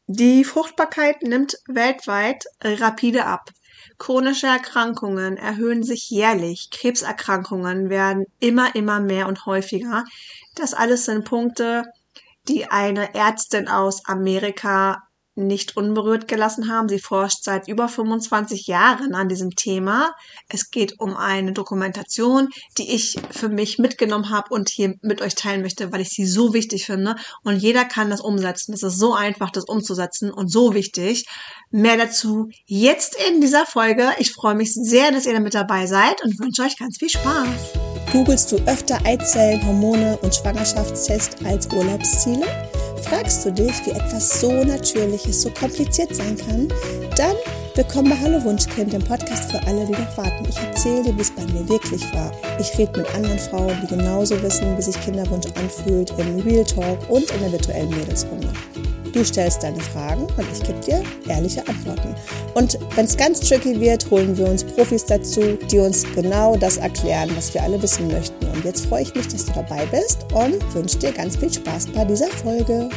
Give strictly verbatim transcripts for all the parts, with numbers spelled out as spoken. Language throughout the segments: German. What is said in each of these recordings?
Die Fruchtbarkeit nimmt weltweit rapide ab. Chronische Erkrankungen erhöhen sich jährlich. Krebserkrankungen werden immer, immer mehr und häufiger. Das alles sind Punkte, die eine Ärztin aus Amerika nicht unberührt gelassen haben. Sie forscht seit über fünfundzwanzig Jahren an diesem Thema. Es geht um eine Dokumentation, die ich für mich mitgenommen habe und hier mit euch teilen möchte, weil ich sie so wichtig finde. Und jeder kann das umsetzen. Es ist so einfach, das umzusetzen und so wichtig. Mehr dazu jetzt in dieser Folge. Ich freue mich sehr, dass ihr da mit dabei seid und wünsche euch ganz viel Spaß. Googlest du öfter Eizellen, Hormone und Schwangerschaftstests als Urlaubsziele? Fragst du dich, wie etwas so Natürliches so kompliziert sein kann? Dann willkommen bei Hallo Wunschkind, dem Podcast für alle, die noch warten. Ich erzähle dir, wie es bei mir wirklich war. Ich rede mit anderen Frauen, die genauso wissen, wie sich Kinderwunsch anfühlt, im Real Talk und in der virtuellen Mädelsrunde. Du stellst deine Fragen und ich gebe dir ehrliche Antworten. Und wenn es ganz tricky wird, holen wir uns Profis dazu, die uns genau das erklären, was wir alle wissen möchten. Und jetzt freue ich mich, dass du dabei bist und wünsche dir ganz viel Spaß bei dieser Folge.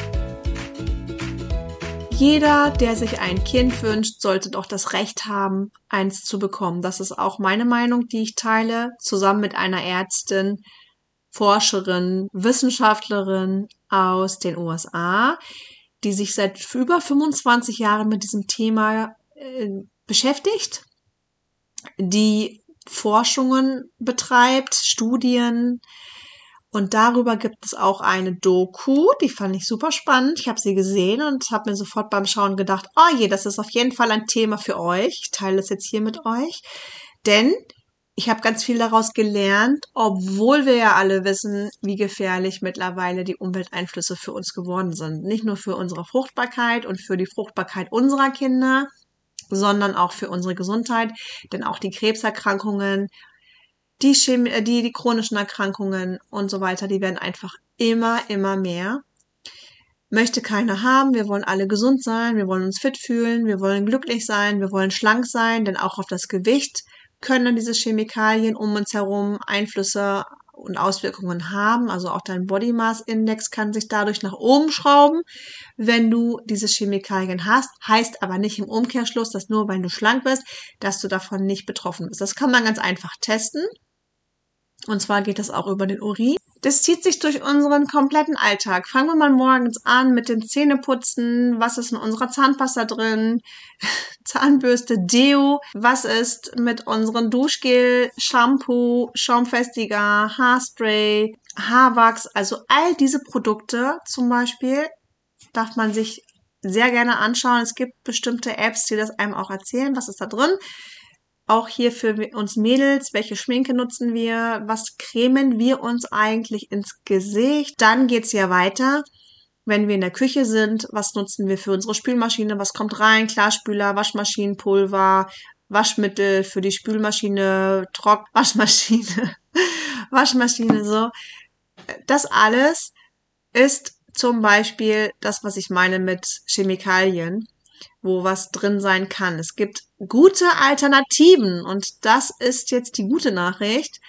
Jeder, der sich ein Kind wünscht, sollte doch das Recht haben, eins zu bekommen. Das ist auch meine Meinung, die ich teile, zusammen mit einer Ärztin, Forscherin, Wissenschaftlerin aus den U S A, die sich seit über fünfundzwanzig Jahren mit diesem Thema äh, beschäftigt, die Forschungen betreibt, Studien, und darüber gibt es auch eine Doku, die fand ich super spannend. Ich habe sie gesehen und habe mir sofort beim Schauen gedacht, oh je, das ist auf jeden Fall ein Thema für euch. Ich teile das jetzt hier mit euch, denn ich habe ganz viel daraus gelernt, obwohl wir ja alle wissen, wie gefährlich mittlerweile die Umwelteinflüsse für uns geworden sind. Nicht nur für unsere Fruchtbarkeit und für die Fruchtbarkeit unserer Kinder, sondern auch für unsere Gesundheit. Denn auch die Krebserkrankungen, die, Chemie, die, die chronischen Erkrankungen und so weiter, die werden einfach immer, immer mehr. Möchte keiner haben. Wir wollen alle gesund sein, wir wollen uns fit fühlen, wir wollen glücklich sein, wir wollen schlank sein, denn auch auf das Gewicht können diese Chemikalien um uns herum Einflüsse und Auswirkungen haben. Also auch dein Body Mass Index kann sich dadurch nach oben schrauben, wenn du diese Chemikalien hast. Heißt aber nicht im Umkehrschluss, dass nur weil du schlank bist, dass du davon nicht betroffen bist. Das kann man ganz einfach testen. Und zwar geht das auch über den Urin. Das zieht sich durch unseren kompletten Alltag. Fangen wir mal morgens an mit den Zähneputzen. Was ist in unserer Zahnpasta drin? Zahnbürste, Deo. Was ist mit unserem Duschgel, Shampoo, Schaumfestiger, Haarspray, Haarwachs? Also all diese Produkte zum Beispiel darf man sich sehr gerne anschauen. Es gibt bestimmte Apps, die das einem auch erzählen. Was ist da drin? Auch hier für uns Mädels, welche Schminke nutzen wir, was cremen wir uns eigentlich ins Gesicht. Dann geht's ja weiter, wenn wir in der Küche sind, was nutzen wir für unsere Spülmaschine, was kommt rein, Klarspüler, Waschmaschinenpulver, Waschmittel für die Spülmaschine, Trockwaschmaschine, Waschmaschine, so. Das alles ist zum Beispiel das, was ich meine mit Chemikalien, wo was drin sein kann. Es gibt gute Alternativen und das ist jetzt die gute Nachricht.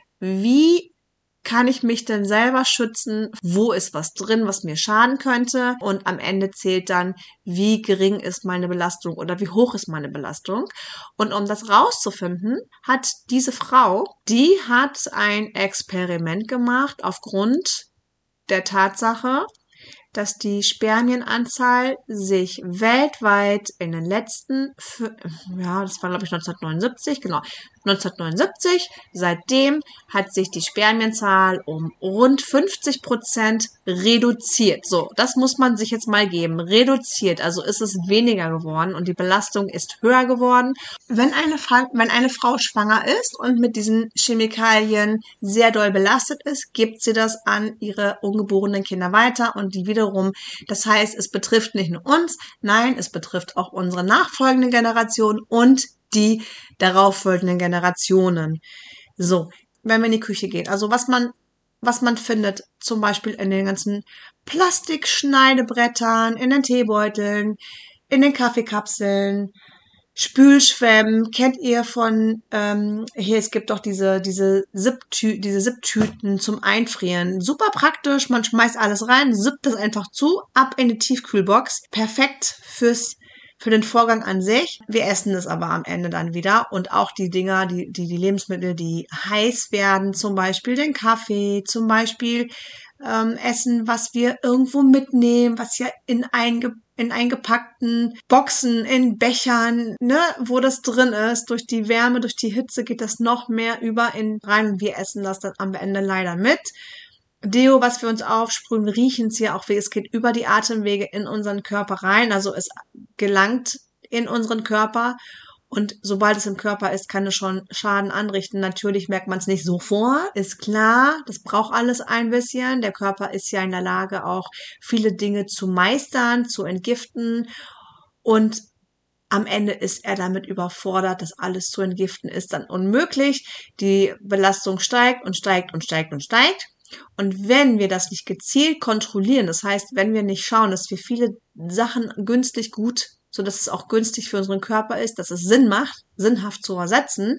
Wie kann ich mich denn selber schützen? Wo ist was drin, was mir schaden könnte? Und am Ende zählt dann, wie gering ist meine Belastung oder wie hoch ist meine Belastung? Und um das rauszufinden, hat diese Frau, die hat ein Experiment gemacht aufgrund der Tatsache, dass die Spermienanzahl sich weltweit in den letzten, ja, das war glaube ich neunzehnhundertneunundsiebzig, genau, neunzehnhundertneunundsiebzig, seitdem hat sich die Spermienzahl um rund fünfzig Prozent reduziert. So, das muss man sich jetzt mal geben. Reduziert, also ist es weniger geworden und die Belastung ist höher geworden. Wenn eine, wenn eine Frau schwanger ist und mit diesen Chemikalien sehr doll belastet ist, gibt sie das an ihre ungeborenen Kinder weiter und die wiederum, das heißt, es betrifft nicht nur uns, nein, es betrifft auch unsere nachfolgende Generation und die darauffolgenden Generationen. So, wenn wir in die Küche gehen, also was man, was man findet, zum Beispiel in den ganzen Plastikschneidebrettern, in den Teebeuteln, in den Kaffeekapseln, Spülschwämmen, kennt ihr von, ähm, hier, es gibt doch diese, diese Sipptü diese Sipptüten zum Einfrieren. Super praktisch, man schmeißt alles rein, sippt das einfach zu, ab in die Tiefkühlbox. Perfekt fürs, für den Vorgang an sich. Wir essen es aber am Ende dann wieder. Und auch die Dinger, die, die, die Lebensmittel, die heiß werden, zum Beispiel den Kaffee, zum Beispiel ähm, Essen, was wir irgendwo mitnehmen, was ja in einge in eingepackten Boxen, in Bechern, ne, wo das drin ist. Durch die Wärme, durch die Hitze geht das noch mehr über in rein und wir essen das dann am Ende leider mit. Deo, was wir uns aufsprühen, riechen es ja auch, wie es geht über die Atemwege in unseren Körper rein. Also es gelangt in unseren Körper. Und sobald es im Körper ist, kann es schon Schaden anrichten. Natürlich merkt man es nicht sofort, ist klar. Das braucht alles ein bisschen. Der Körper ist ja in der Lage, auch viele Dinge zu meistern, zu entgiften. Und am Ende ist er damit überfordert. Das alles zu entgiften ist dann unmöglich. Die Belastung steigt und steigt und steigt und steigt. Und wenn wir das nicht gezielt kontrollieren, das heißt, wenn wir nicht schauen, dass wir viele Sachen günstig gut, so dass es auch günstig für unseren Körper ist, dass es Sinn macht, sinnhaft zu ersetzen,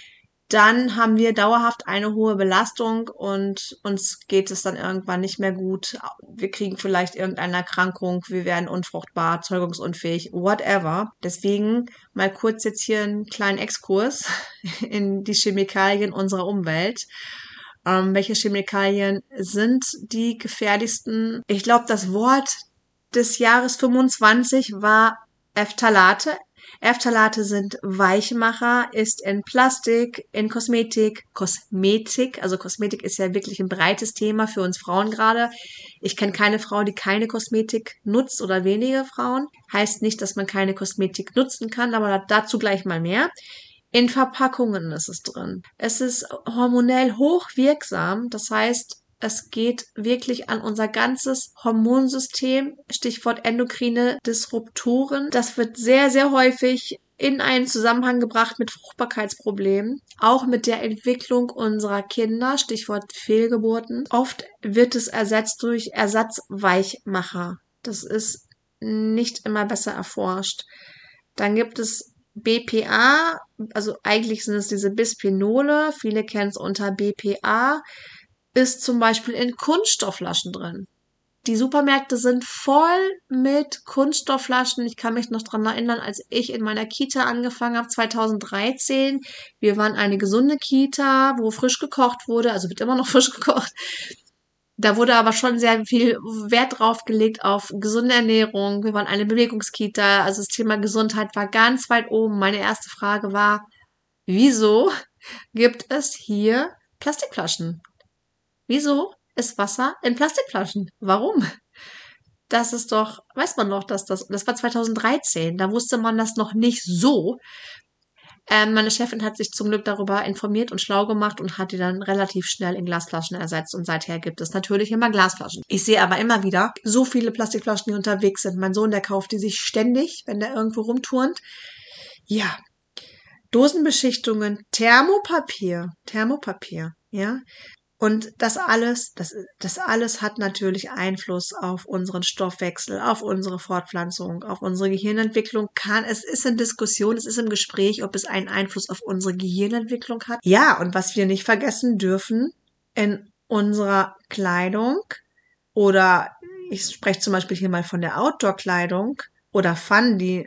dann haben wir dauerhaft eine hohe Belastung und uns geht es dann irgendwann nicht mehr gut. Wir kriegen vielleicht irgendeine Erkrankung, wir werden unfruchtbar, zeugungsunfähig, whatever. Deswegen mal kurz jetzt hier einen kleinen Exkurs in die Chemikalien unserer Umwelt. Ähm, welche Chemikalien sind die gefährlichsten? Ich glaube, das Wort des Jahres fünfundzwanzig war Phthalate. Phthalate sind Weichmacher, ist in Plastik, in Kosmetik, Kosmetik, also Kosmetik ist ja wirklich ein breites Thema für uns Frauen gerade. Ich kenne keine Frau, die keine Kosmetik nutzt oder wenige Frauen. Heißt nicht, dass man keine Kosmetik nutzen kann, aber dazu gleich mal mehr. In Verpackungen ist es drin. Es ist hormonell hochwirksam, das heißt, es geht wirklich an unser ganzes Hormonsystem, Stichwort endokrine Disruptoren. Das wird sehr, sehr häufig in einen Zusammenhang gebracht mit Fruchtbarkeitsproblemen, auch mit der Entwicklung unserer Kinder, Stichwort Fehlgeburten. Oft wird es ersetzt durch Ersatzweichmacher. Das ist nicht immer besser erforscht. Dann gibt es B P A, also eigentlich sind es diese Bisphenole, viele kennen es unter B P A, ist zum Beispiel in Kunststoffflaschen drin. Die Supermärkte sind voll mit Kunststoffflaschen. Ich kann mich noch dran erinnern, als ich in meiner Kita angefangen habe, zweitausenddreizehn. Wir waren eine gesunde Kita, wo frisch gekocht wurde, also wird immer noch frisch gekocht. Da wurde aber schon sehr viel Wert drauf gelegt auf gesunde Ernährung. Wir waren eine Bewegungskita, also das Thema Gesundheit war ganz weit oben. Meine erste Frage war, wieso gibt es hier Plastikflaschen? Wieso ist Wasser in Plastikflaschen? Warum? Das ist doch, weiß man noch, dass das, das war zweitausenddreizehn, da wusste man das noch nicht so. Ähm, meine Chefin hat sich zum Glück darüber informiert und schlau gemacht und hat die dann relativ schnell in Glasflaschen ersetzt und seither gibt es natürlich immer Glasflaschen. Ich sehe aber immer wieder so viele Plastikflaschen, die unterwegs sind. Mein Sohn, der kauft die sich ständig, wenn der irgendwo rumturnt. Ja, Dosenbeschichtungen, Thermopapier, Thermopapier, ja. Und das alles, das, das alles hat natürlich Einfluss auf unseren Stoffwechsel, auf unsere Fortpflanzung, auf unsere Gehirnentwicklung. Kann, es ist in Diskussion, es ist im Gespräch, ob es einen Einfluss auf unsere Gehirnentwicklung hat. Ja, und was wir nicht vergessen dürfen, in unserer Kleidung oder ich spreche zum Beispiel hier mal von der Outdoor-Kleidung oder Fun, die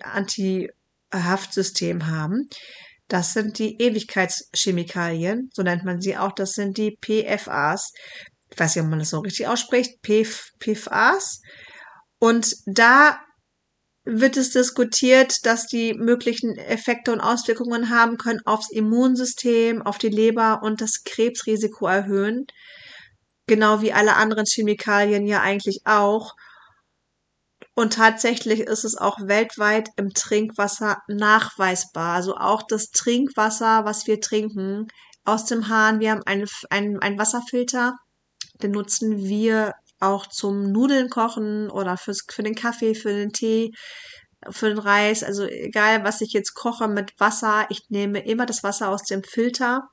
Anti-Haftsystem haben, das sind die Ewigkeitschemikalien, so nennt man sie auch, das sind die P F As. Ich weiß nicht, ob man das so richtig ausspricht, P F As. Und da wird es diskutiert, dass die möglichen Effekte und Auswirkungen haben können aufs Immunsystem, auf die Leber und das Krebsrisiko erhöhen. Genau wie alle anderen Chemikalien ja eigentlich auch. Und tatsächlich ist es auch weltweit im Trinkwasser nachweisbar. Also auch das Trinkwasser, was wir trinken aus dem Hahn. Wir haben einen, einen, einen Wasserfilter, den nutzen wir auch zum Nudeln kochen oder fürs, für den Kaffee, für den Tee, für den Reis. Also egal, was ich jetzt koche mit Wasser, ich nehme immer das Wasser aus dem Filter.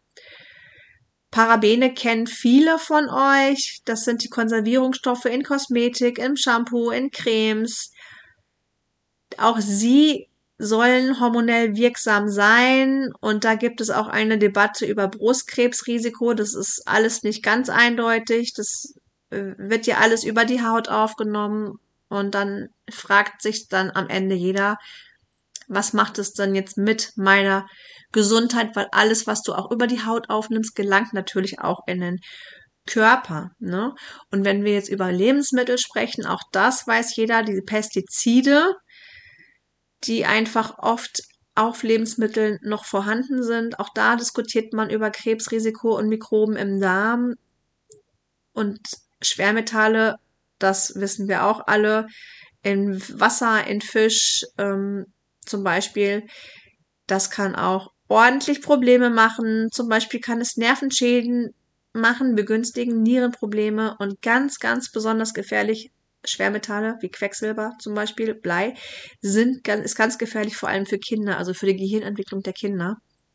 Parabene kennen viele von euch. Das sind die Konservierungsstoffe in Kosmetik, im Shampoo, in Cremes. Auch sie sollen hormonell wirksam sein und da gibt es auch eine Debatte über Brustkrebsrisiko. Das ist alles nicht ganz eindeutig. Das äh, wird ja alles über die Haut aufgenommen und dann fragt sich dann am Ende jeder, was macht es denn jetzt mit meiner Gesundheit? Weil alles, was du auch über die Haut aufnimmst, gelangt natürlich auch in den Körper, ne? Und wenn wir jetzt über Lebensmittel sprechen, auch das weiß jeder, diese Pestizide, die einfach oft auf Lebensmitteln noch vorhanden sind. Auch da diskutiert man über Krebsrisiko und Mikroben im Darm und Schwermetalle, das wissen wir auch alle, in Wasser, in Fisch ähm, zum Beispiel. Das kann auch ordentlich Probleme machen. Zum Beispiel kann es Nervenschäden machen, begünstigen Nierenprobleme und ganz, ganz besonders gefährlich Schwermetalle wie Quecksilber zum Beispiel, Blei, sind ganz, ist ganz gefährlich, vor allem für Kinder, also für die Gehirnentwicklung der Kinder.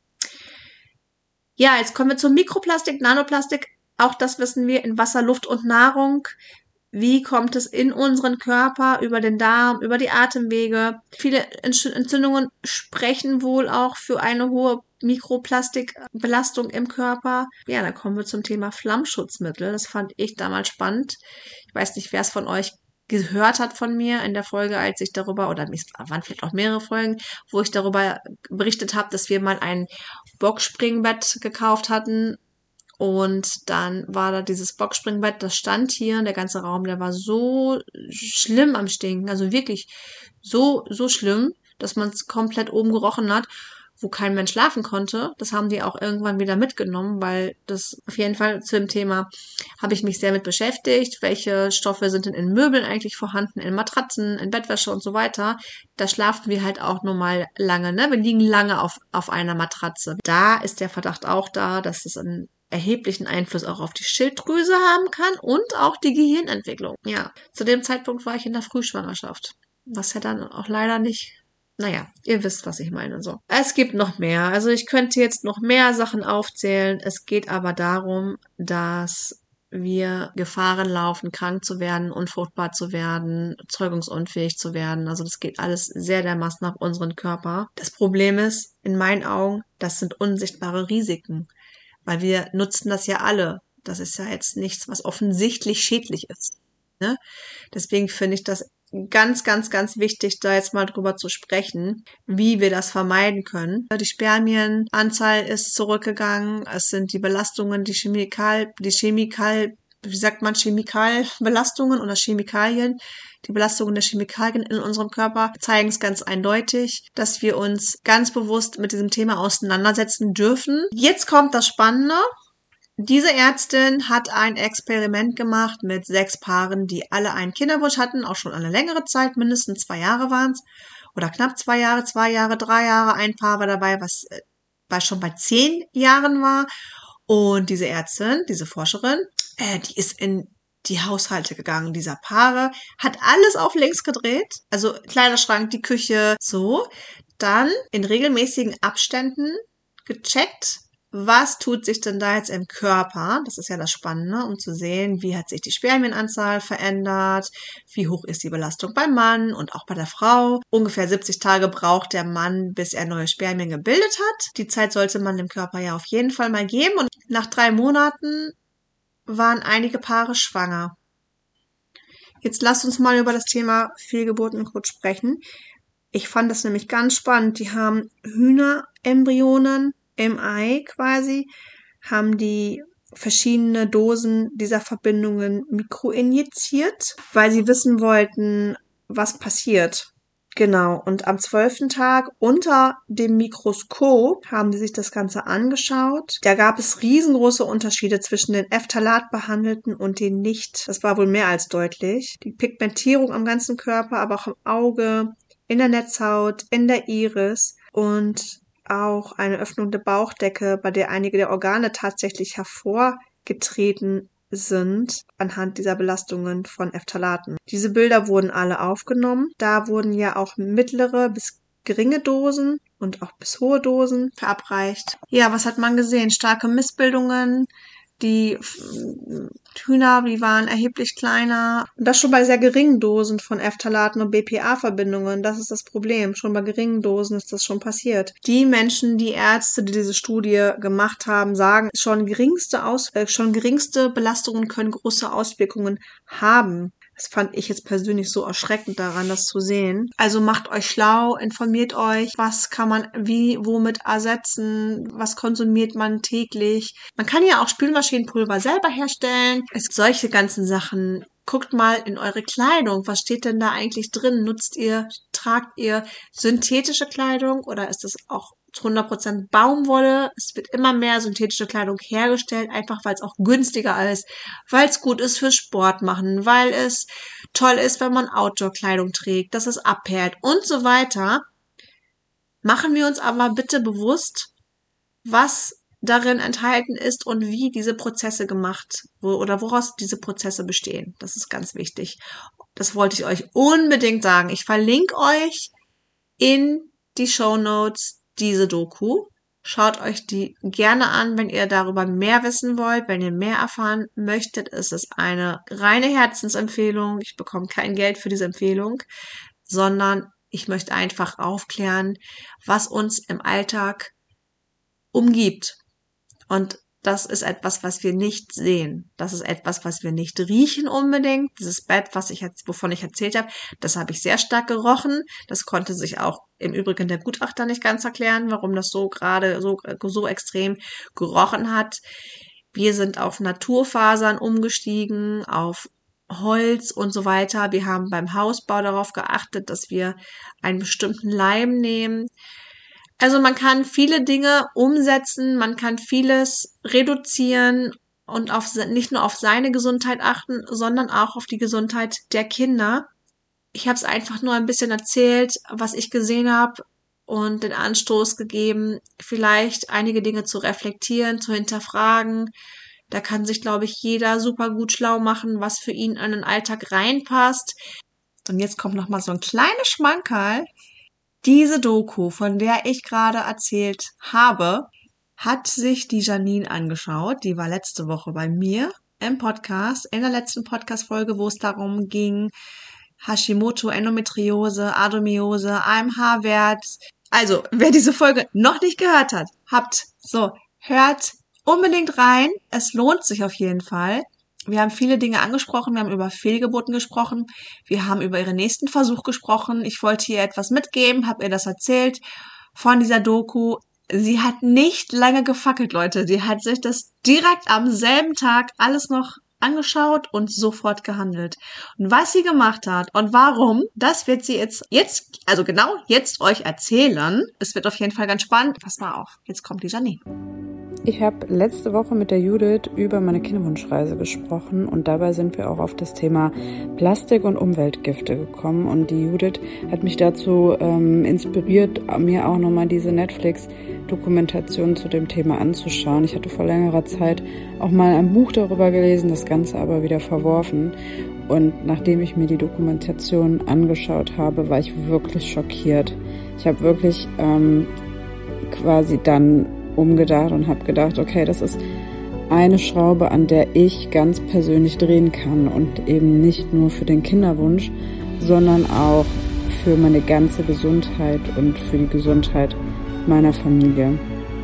Ja, jetzt kommen wir zum Mikroplastik, Nanoplastik. Auch das wissen wir in Wasser, Luft und Nahrung. Wie kommt es in unseren Körper, über den Darm, über die Atemwege? Viele Entzündungen sprechen wohl auch für eine hohe Mikroplastikbelastung im Körper. Ja, dann kommen wir zum Thema Flammschutzmittel. Das fand ich damals spannend. Ich weiß nicht, wer es von euch gehört hat von mir in der Folge, als ich darüber, oder es waren vielleicht auch mehrere Folgen, wo ich darüber berichtet habe, dass wir mal ein Boxspringbett gekauft hatten. Und dann war da dieses Boxspringbett, das stand hier, der ganze Raum, der war so schlimm am Stinken, also wirklich so, so schlimm, dass man es komplett oben gerochen hat, wo kein Mensch schlafen konnte. Das haben die auch irgendwann wieder mitgenommen, weil das auf jeden Fall zu dem Thema habe ich mich sehr mit beschäftigt. Welche Stoffe sind denn in Möbeln eigentlich vorhanden, in Matratzen, in Bettwäsche und so weiter. Da schlafen wir halt auch nur mal lange, ne? Wir liegen lange auf, auf einer Matratze. Da ist der Verdacht auch da, dass es einen erheblichen Einfluss auch auf die Schilddrüse haben kann und auch die Gehirnentwicklung. Ja, zu dem Zeitpunkt war ich in der Frühschwangerschaft, was ja dann auch leider nicht, naja, ihr wisst, was ich meine. So, es gibt noch mehr. Also ich könnte jetzt noch mehr Sachen aufzählen. Es geht aber darum, dass wir Gefahren laufen, krank zu werden, unfruchtbar zu werden, zeugungsunfähig zu werden. Also das geht alles sehr dermaßen nach unserem Körper. Das Problem ist, in meinen Augen, das sind unsichtbare Risiken. Weil wir nutzen das ja alle. Das ist ja jetzt nichts, was offensichtlich schädlich ist. Ne? Deswegen finde ich das ganz, ganz, ganz wichtig, da jetzt mal drüber zu sprechen, wie wir das vermeiden können. Die Spermienanzahl ist zurückgegangen. Es sind die Belastungen, die Chemikal, die Chemikal, wie sagt man, Chemikalbelastungen oder Chemikalien. Die Belastungen der Chemikalien in unserem Körper zeigen es ganz eindeutig, dass wir uns ganz bewusst mit diesem Thema auseinandersetzen dürfen. Jetzt kommt das Spannende. Diese Ärztin hat ein Experiment gemacht mit sechs Paaren, die alle einen Kinderwunsch hatten, auch schon eine längere Zeit, mindestens zwei Jahre waren es, oder knapp zwei Jahre, zwei Jahre, drei Jahre. Ein Paar war dabei, was bei schon bei zehn Jahren war. Und diese Ärztin, diese Forscherin, äh, die ist in die Haushalte gegangen dieser Paare, hat alles auf links gedreht, also Kleiderschrank, die Küche, so, dann in regelmäßigen Abständen gecheckt, was tut sich denn da jetzt im Körper, das ist ja das Spannende, um zu sehen, wie hat sich die Spermienanzahl verändert, wie hoch ist die Belastung beim Mann und auch bei der Frau. Ungefähr siebzig Tage braucht der Mann, bis er neue Spermien gebildet hat. Die Zeit sollte man dem Körper ja auf jeden Fall mal geben und nach drei Monaten waren einige Paare schwanger. Jetzt lasst uns mal über das Thema Fehlgeburten kurz sprechen. Ich fand das nämlich ganz spannend. Die haben Hühnerembryonen im Ei quasi, haben die verschiedene Dosen dieser Verbindungen mikroinjiziert, weil sie wissen wollten, was passiert. Genau, und am zwölften Tag unter dem Mikroskop haben sie sich das Ganze angeschaut. Da gab es riesengroße Unterschiede zwischen den Phthalat-Behandelten und den nicht. Das war wohl mehr als deutlich. Die Pigmentierung am ganzen Körper, aber auch im Auge, in der Netzhaut, in der Iris und auch eine Öffnung der Bauchdecke, bei der einige der Organe tatsächlich hervorgetreten sind anhand dieser Belastungen von Phthalaten. Diese Bilder wurden alle aufgenommen. Da wurden ja auch mittlere bis geringe Dosen und auch bis hohe Dosen verabreicht. Ja, was hat man gesehen? Starke Missbildungen, Die Hühner, die waren erheblich kleiner. Und das schon bei sehr geringen Dosen von Phtalaten und B P A-Verbindungen. Das ist das Problem. Schon bei geringen Dosen ist das schon passiert. Die Menschen, die Ärzte, die diese Studie gemacht haben, sagen, schon geringste, Aus- äh, schon geringste Belastungen können große Auswirkungen haben. Das fand ich jetzt persönlich so erschreckend daran, das zu sehen. Also macht euch schlau, informiert euch, was kann man wie, womit ersetzen, was konsumiert man täglich. Man kann ja auch Spülmaschinenpulver selber herstellen. Es, solche ganzen Sachen. Guckt mal in eure Kleidung. Was steht denn da eigentlich drin? Nutzt ihr, tragt ihr synthetische Kleidung oder ist es auch zu hundert Prozent Baumwolle? Es wird immer mehr synthetische Kleidung hergestellt, einfach weil es auch günstiger ist, weil es gut ist für Sport machen, weil es toll ist, wenn man Outdoor-Kleidung trägt, dass es abperlt und so weiter. Machen wir uns aber bitte bewusst, was darin enthalten ist und wie diese Prozesse gemacht wo, oder woraus diese Prozesse bestehen. Das ist ganz wichtig. Das wollte ich euch unbedingt sagen. Ich verlinke euch in die Shownotes diese Doku. Schaut euch die gerne an, wenn ihr darüber mehr wissen wollt, wenn ihr mehr erfahren möchtet. Es ist eine reine Herzensempfehlung. Ich bekomme kein Geld für diese Empfehlung, sondern ich möchte einfach aufklären, was uns im Alltag umgibt. Und das ist etwas, was wir nicht sehen. Das ist etwas, was wir nicht riechen unbedingt. Dieses Bett, was ich jetzt, wovon ich erzählt habe, das habe ich sehr stark gerochen. Das konnte sich auch im Übrigen der Gutachter nicht ganz erklären, warum das so gerade so, so extrem gerochen hat. Wir sind auf Naturfasern umgestiegen, auf Holz und so weiter. Wir haben beim Hausbau darauf geachtet, dass wir einen bestimmten Leim nehmen. Also man kann viele Dinge umsetzen, man kann vieles reduzieren und auf, nicht nur auf seine Gesundheit achten, sondern auch auf die Gesundheit der Kinder. Ich habe es einfach nur ein bisschen erzählt, was ich gesehen habe und den Anstoß gegeben, vielleicht einige Dinge zu reflektieren, zu hinterfragen. Da kann sich, glaube ich, jeder super gut schlau machen, was für ihn in den Alltag reinpasst. Und jetzt kommt noch mal so ein kleines Schmankerl. Diese Doku, von der ich gerade erzählt habe, hat sich die Janine angeschaut. Die war letzte Woche bei mir im Podcast, in der letzten Podcast-Folge, wo es darum ging, Hashimoto, Endometriose, Adenomiose, A M H-Wert. Also, wer diese Folge noch nicht gehört hat, habt, so, hört unbedingt rein. Es lohnt sich auf jeden Fall. Wir haben viele Dinge angesprochen, wir haben über Fehlgeburten gesprochen, wir haben über ihren nächsten Versuch gesprochen. Ich wollte ihr etwas mitgeben, habe ihr das erzählt von dieser Doku. Sie hat nicht lange gefackelt, Leute. Sie hat sich das direkt am selben Tag alles noch angeschaut und sofort gehandelt. Und was sie gemacht hat und warum, das wird sie jetzt, jetzt, also genau jetzt euch erzählen. Es wird auf jeden Fall ganz spannend. Pass mal auf, jetzt kommt die Janine. Ich habe letzte Woche mit der Judith über meine Kinderwunschreise gesprochen und dabei sind wir auch auf das Thema Plastik und Umweltgifte gekommen und die Judith hat mich dazu ähm, inspiriert, mir auch nochmal diese Netflix-Dokumentation zu dem Thema anzuschauen. Ich hatte vor längerer Zeit auch mal ein Buch darüber gelesen, das Ganze aber wieder verworfen und nachdem ich mir die Dokumentation angeschaut habe, war ich wirklich schockiert. Ich habe wirklich ähm, quasi dann umgedacht und habe gedacht, okay, das ist eine Schraube, an der ich ganz persönlich drehen kann und eben nicht nur für den Kinderwunsch, sondern auch für meine ganze Gesundheit und für die Gesundheit meiner Familie.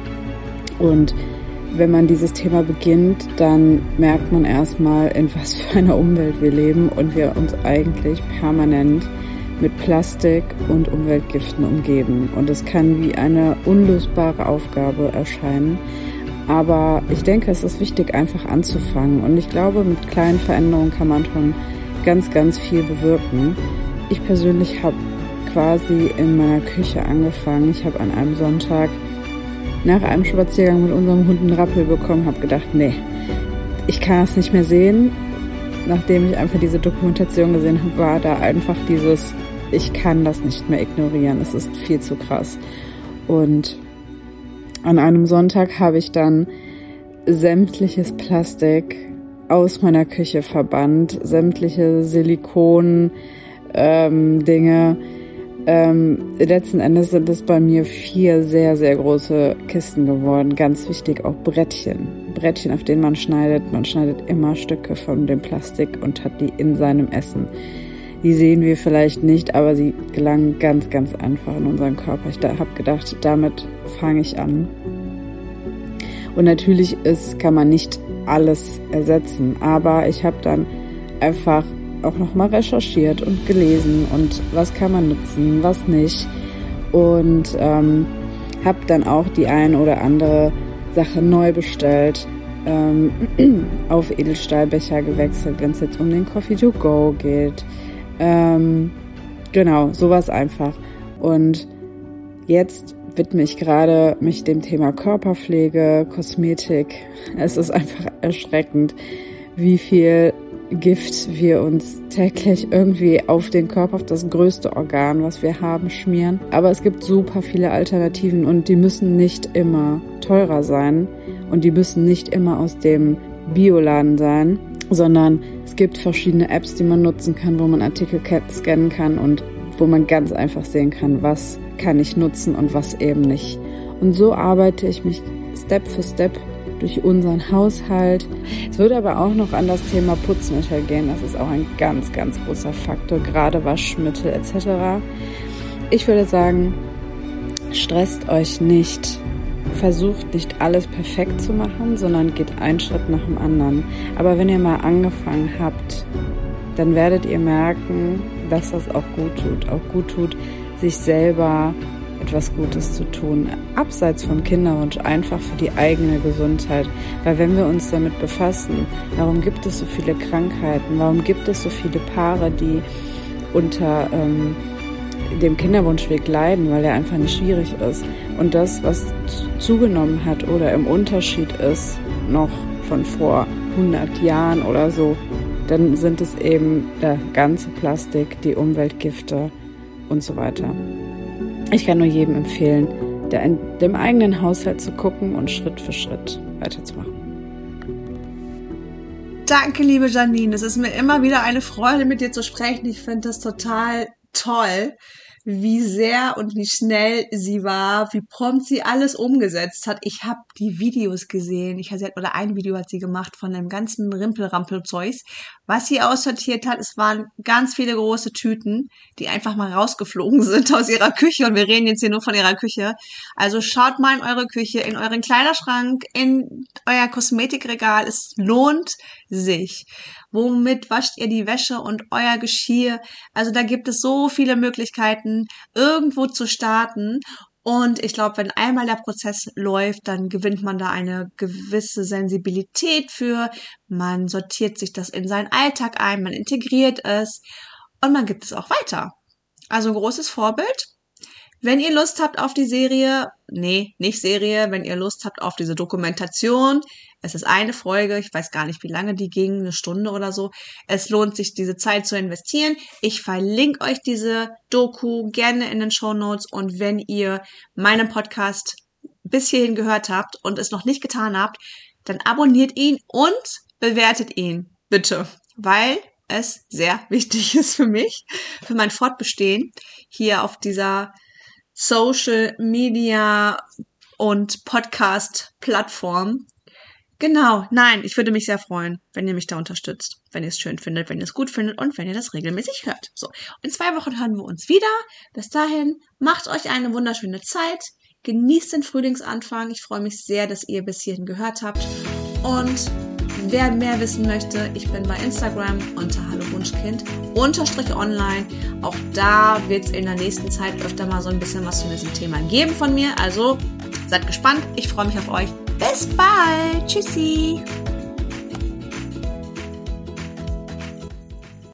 Und wenn man dieses Thema beginnt, dann merkt man erstmal, in was für einer Umwelt wir leben und wir uns eigentlich permanent mit Plastik und Umweltgiften umgeben. Und es kann wie eine unlösbare Aufgabe erscheinen. Aber ich denke, es ist wichtig, einfach anzufangen. Und ich glaube, mit kleinen Veränderungen kann man schon ganz, ganz viel bewirken. Ich persönlich habe quasi in meiner Küche angefangen. Ich habe an einem Sonntag nach einem Spaziergang mit unserem Hund einen Rappel bekommen, habe gedacht, nee, ich kann das nicht mehr sehen. Nachdem ich einfach diese Dokumentation gesehen habe, war da einfach dieses, ich kann das nicht mehr ignorieren, es ist viel zu krass. Und an einem Sonntag habe ich dann sämtliches Plastik aus meiner Küche verbannt, sämtliche Silikon ähm, Dinge. Ähm, letzten Endes sind es bei mir vier sehr, sehr große Kisten geworden. Ganz wichtig auch Brettchen. Brettchen, auf denen man schneidet. Man schneidet immer Stücke von dem Plastik und hat die in seinem Essen. Die sehen wir vielleicht nicht, aber sie gelangen ganz, ganz einfach in unseren Körper. Ich habe gedacht, damit fange ich an. Und natürlich ist, kann man nicht alles ersetzen, aber ich habe dann einfach auch nochmal recherchiert und gelesen und was kann man nutzen, was nicht. Und ähm, habe dann auch die ein oder andere Sache neu bestellt, ähm, auf Edelstahlbecher gewechselt, wenn es jetzt um den Coffee to go geht. Ähm, genau, sowas einfach. Und jetzt widme ich gerade mich dem Thema Körperpflege, Kosmetik. Es ist einfach erschreckend, wie viel Gift wir uns täglich irgendwie auf den Körper, auf das größte Organ, was wir haben, schmieren. Aber es gibt super viele Alternativen und die müssen nicht immer teurer sein und die müssen nicht immer aus dem Bioladen sein, sondern es gibt verschiedene Apps, die man nutzen kann, wo man Artikel scannen kann und wo man ganz einfach sehen kann, was kann ich nutzen und was eben nicht. Und so arbeite ich mich Step für Step durch unseren Haushalt. Es würde aber auch noch an das Thema Putzmittel gehen. Das ist auch ein ganz, ganz großer Faktor, gerade Waschmittel et cetera. Ich würde sagen, stresst euch nicht. Versucht nicht alles perfekt zu machen, sondern geht einen Schritt nach dem anderen. Aber wenn ihr mal angefangen habt, dann werdet ihr merken, dass das auch gut tut. Auch gut tut, sich selber etwas Gutes zu tun, abseits vom Kinderwunsch, einfach für die eigene Gesundheit. Weil wenn wir uns damit befassen, warum gibt es so viele Krankheiten, warum gibt es so viele Paare, die unter ähm, dem Kinderwunschweg leiden, weil der einfach nicht schwierig ist. Und das, was zugenommen hat oder im Unterschied ist, noch von vor hundert Jahren oder so, dann sind es eben der ganze Plastik, die Umweltgifte und so weiter. Ich kann nur jedem empfehlen, der in dem eigenen Haushalt zu gucken und Schritt für Schritt weiterzumachen. Danke, liebe Janine. Es ist mir immer wieder eine Freude, mit dir zu sprechen. Ich finde das total toll, wie sehr und wie schnell sie war, wie prompt sie alles umgesetzt hat. Ich habe die Videos gesehen. Ich hatte, oder ein Video hat sie gemacht von dem ganzen Rimpel-Rampel-Zeugs. Was sie aussortiert hat, es waren ganz viele große Tüten, die einfach mal rausgeflogen sind aus ihrer Küche. Und wir reden jetzt hier nur von ihrer Küche. Also schaut mal in eure Küche, in euren Kleiderschrank, in euer Kosmetikregal. Es lohnt sich. Womit wascht ihr die Wäsche und euer Geschirr? Also da gibt es so viele Möglichkeiten, irgendwo zu starten. Und ich glaube, wenn einmal der Prozess läuft, dann gewinnt man da eine gewisse Sensibilität für. Man sortiert sich das in seinen Alltag ein, man integriert es und man gibt es auch weiter. Also großes Vorbild. Wenn ihr Lust habt auf die Serie, nee, nicht Serie, wenn ihr Lust habt auf diese Dokumentation, es ist eine Folge, ich weiß gar nicht, wie lange die ging, eine Stunde oder so. Es lohnt sich, diese Zeit zu investieren. Ich verlinke euch diese Doku gerne in den Shownotes und wenn ihr meinen Podcast bis hierhin gehört habt und es noch nicht getan habt, dann abonniert ihn und bewertet ihn, bitte, weil es sehr wichtig ist für mich, für mein Fortbestehen hier auf dieser Social Media und Podcast Plattform. Genau, nein, ich würde mich sehr freuen, wenn ihr mich da unterstützt, wenn ihr es schön findet, wenn ihr es gut findet und wenn ihr das regelmäßig hört. So, in zwei Wochen hören wir uns wieder. Bis dahin, macht euch eine wunderschöne Zeit, genießt den Frühlingsanfang. Ich freue mich sehr, dass ihr bis hierhin gehört habt. Und wer mehr wissen möchte, ich bin bei Instagram unter hallowunschkind unterstrich online. Auch da wird es in der nächsten Zeit öfter mal so ein bisschen was zu diesem Thema geben von mir. Also seid gespannt, ich freue mich auf euch. Bis bald. Tschüssi.